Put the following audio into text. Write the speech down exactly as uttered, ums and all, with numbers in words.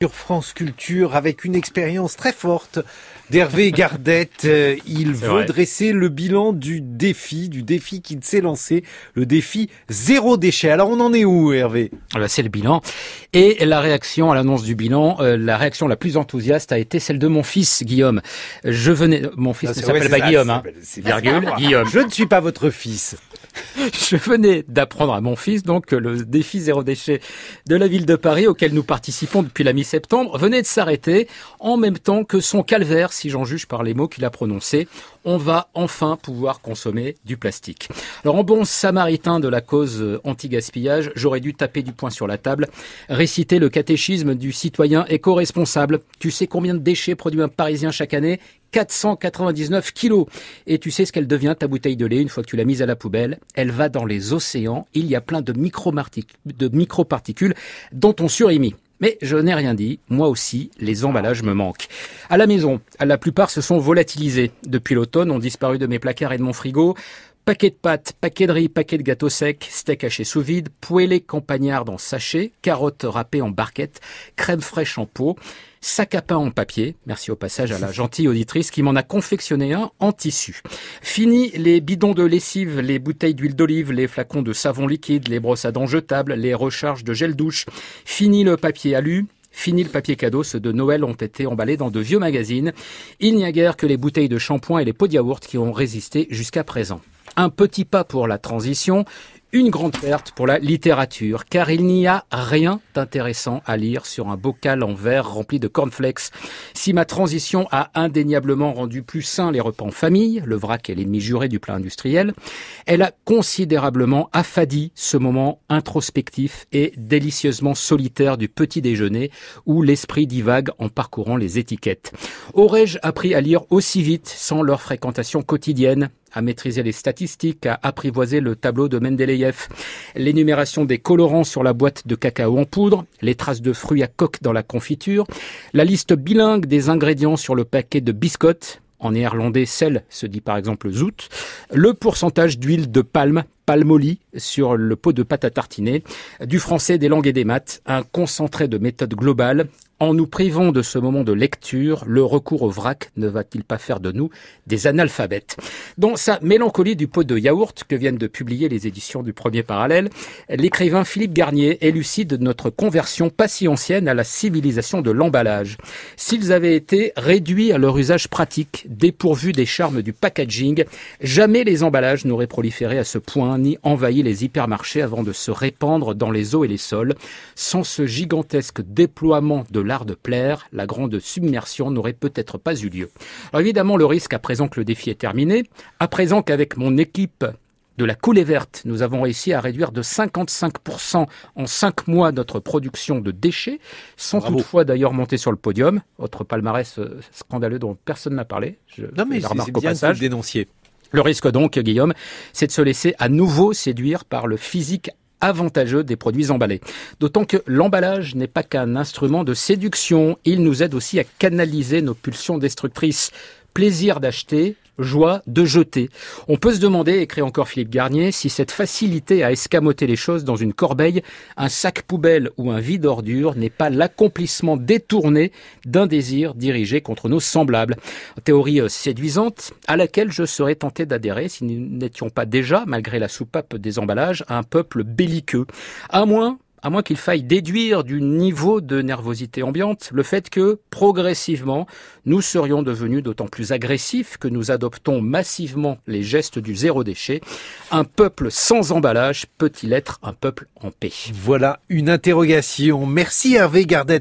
Sur France Culture, avec une expérience très forte d'Hervé Gardette, euh, il veut vrai. dresser le bilan du défi, du défi qu'il s'est lancé, le défi zéro déchet. Alors on en est où, Hervé ? Ah bah, c'est le bilan. Et la réaction à l'annonce du bilan, euh, la réaction la plus enthousiaste a été celle de mon fils, Guillaume. Je venais, mon fils Ah, ne c'est- s'appelle ouais, pas c'est ça, Guillaume, ça hein. s'appelle- c'est- Virgule, Guillaume. Je ne suis pas votre fils. Je venais d'apprendre à mon fils donc que le défi zéro déchet de la ville de Paris, auquel nous participons depuis la mi-septembre, venait de s'arrêter en même temps que son calvaire, si j'en juge par les mots qu'il a prononcés. On va enfin pouvoir consommer du plastique. Alors en bon samaritain de la cause anti-gaspillage, j'aurais dû taper du poing sur la table, réciter le catéchisme du citoyen éco-responsable. Tu sais combien de déchets produit un Parisien chaque année ? quatre cent quatre-vingt-dix-neuf kilos. Et tu sais ce qu'elle devient, ta bouteille de lait, une fois que tu l'as mise à la poubelle? Elle va dans les océans. Il y a plein de micro-particules, de micro-particules dont on surémis. Mais je n'ai rien dit. Moi aussi, les emballages me manquent. À la maison, la plupart se sont volatilisés. Depuis l'automne, ont disparu de mes placards et de mon frigo. Paquets de pâtes, paquets de riz, paquets de gâteaux secs, steak haché sous vide, poêlés campagnardes en sachet, carottes râpées en barquettes, crème fraîche en pot, sac à pain en papier. Merci au passage à la gentille auditrice qui m'en a confectionné un en tissu. Fini les bidons de lessive, les bouteilles d'huile d'olive, les flacons de savon liquide, les brosses à dents jetables, les recharges de gel douche. Fini le papier alu. Fini le papier cadeau, ceux de Noël ont été emballés dans de vieux magazines. Il n'y a guère que les bouteilles de shampoing et les pots de yaourt qui ont résisté jusqu'à présent. Un petit pas pour la transition, une grande perte pour la littérature, car il n'y a rien d'intéressant à lire sur un bocal en verre rempli de cornflakes. Si ma transition a indéniablement rendu plus sains les repas en famille, le vrac est l'ennemi juré du plat industriel, elle a considérablement affadi ce moment introspectif et délicieusement solitaire du petit déjeuner où l'esprit divague en parcourant les étiquettes. Aurais-je appris à lire aussi vite sans leur fréquentation quotidienne ? À maîtriser les statistiques, à apprivoiser le tableau de Mendeleïev, l'énumération des colorants sur la boîte de cacao en poudre, les traces de fruits à coque dans la confiture, la liste bilingue des ingrédients sur le paquet de biscottes, en néerlandais sel se dit par exemple zout, le pourcentage d'huile de palme, palmoli, sur le pot de pâte à tartiner, du français, des langues et des maths, un concentré de méthode globale. En nous privant de ce moment de lecture, le recours au vrac ne va-t-il pas faire de nous des analphabètes ? Dans sa mélancolie du pot de yaourt que viennent de publier les éditions du Premier Parallèle, l'écrivain Philippe Garnier élucide notre conversion pas si ancienne à la civilisation de l'emballage. S'ils avaient été réduits à leur usage pratique, dépourvus des charmes du packaging, jamais les emballages n'auraient proliféré à ce point ni envahi les hypermarchés avant de se répandre dans les eaux et les sols. Sans ce gigantesque déploiement de l'art de plaire, la grande submersion n'aurait peut-être pas eu lieu. Alors évidemment, le risque, à présent que le défi est terminé, à présent qu'avec mon équipe de la coulée verte, nous avons réussi à réduire de cinquante-cinq pour cent en cinq mois notre production de déchets, sans Bravo. toutefois d'ailleurs monter sur le podium. Autre palmarès euh, scandaleux dont personne n'a parlé. Je Non mais fais la c'est remarque c'est au bien que vous le passage. dénonciez. Le risque donc, Guillaume, c'est de se laisser à nouveau séduire par le physique avantageux des produits emballés. D'autant que l'emballage n'est pas qu'un instrument de séduction, il nous aide aussi à canaliser nos pulsions destructrices. Plaisir d'acheter, joie de jeter. On peut se demander, écrit encore Philippe Garnier, si cette facilité à escamoter les choses dans une corbeille, un sac poubelle ou un vide ordure n'est pas l'accomplissement détourné d'un désir dirigé contre nos semblables. Théorie séduisante à laquelle je serais tenté d'adhérer si nous n'étions pas déjà, malgré la soupape des emballages, un peuple belliqueux. À moins À moins qu'il faille déduire du niveau de nervosité ambiante le fait que, progressivement, nous serions devenus d'autant plus agressifs que nous adoptons massivement les gestes du zéro déchet. Un peuple sans emballage peut-il être un peuple en paix ? Voilà une interrogation. Merci Hervé Gardette.